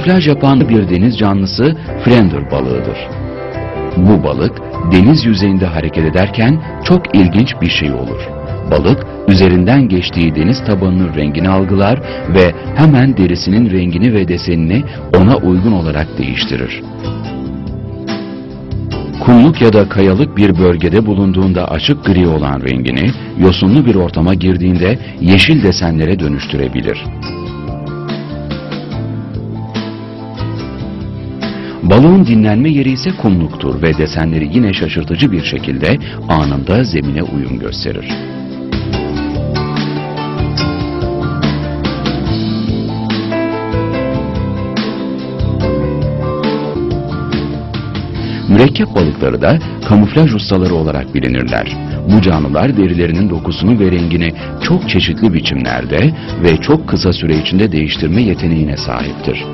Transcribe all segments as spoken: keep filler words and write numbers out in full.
Kamuflaj yapan bir deniz canlısı Frender balığıdır. Bu balık deniz yüzeyinde hareket ederken çok ilginç bir şey olur. Balık üzerinden geçtiği deniz tabanının rengini algılar ve hemen derisinin rengini ve desenini ona uygun olarak değiştirir. Kumluk ya da kayalık bir bölgede bulunduğunda açık gri olan rengini, yosunlu bir ortama girdiğinde yeşil desenlere dönüştürebilir. Balığın dinlenme yeri ise kumluktur ve desenleri yine şaşırtıcı bir şekilde anında zemine uyum gösterir. Mürekkep balıkları da kamuflaj ustaları olarak bilinirler. Bu canlılar derilerinin dokusunu ve rengini çok çeşitli biçimlerde ve çok kısa süre içinde değiştirme yeteneğine sahiptir.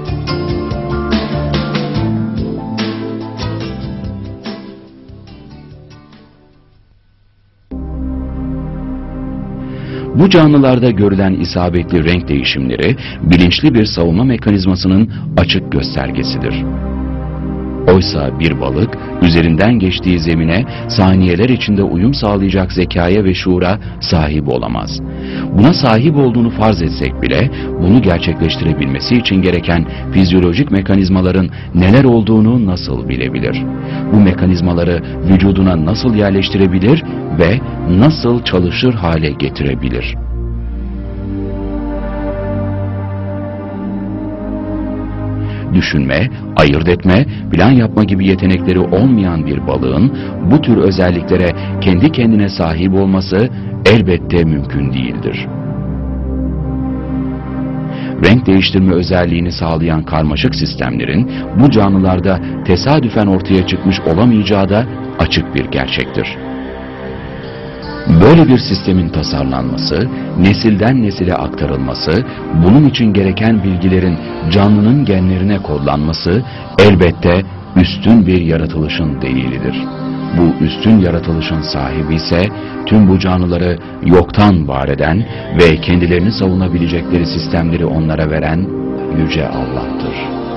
Bu canlılarda görülen isabetli renk değişimleri, bilinçli bir savunma mekanizmasının açık göstergesidir. Oysa bir balık, üzerinden geçtiği zemine saniyeler içinde uyum sağlayacak zekaya ve şuura sahip olamaz. Buna sahip olduğunu farz etsek bile, bunu gerçekleştirebilmesi için gereken fizyolojik mekanizmaların neler olduğunu nasıl bilebilir? Bu mekanizmaları vücuduna nasıl yerleştirebilir ve nasıl çalışır hale getirebilir? Düşünme, ayırt etme, plan yapma gibi yetenekleri olmayan bir balığın bu tür özelliklere kendi kendine sahip olması elbette mümkün değildir. Renk değiştirme özelliğini sağlayan karmaşık sistemlerin bu canlılarda tesadüfen ortaya çıkmış olamayacağı da açık bir gerçektir. Böyle bir sistemin tasarlanması, nesilden nesile aktarılması, bunun için gereken bilgilerin canlının genlerine kodlanması elbette üstün bir yaratılışın delilidir. Bu üstün yaratılışın sahibi ise tüm bu canlıları yoktan var eden ve kendilerini savunabilecekleri sistemleri onlara veren Yüce Allah'tır.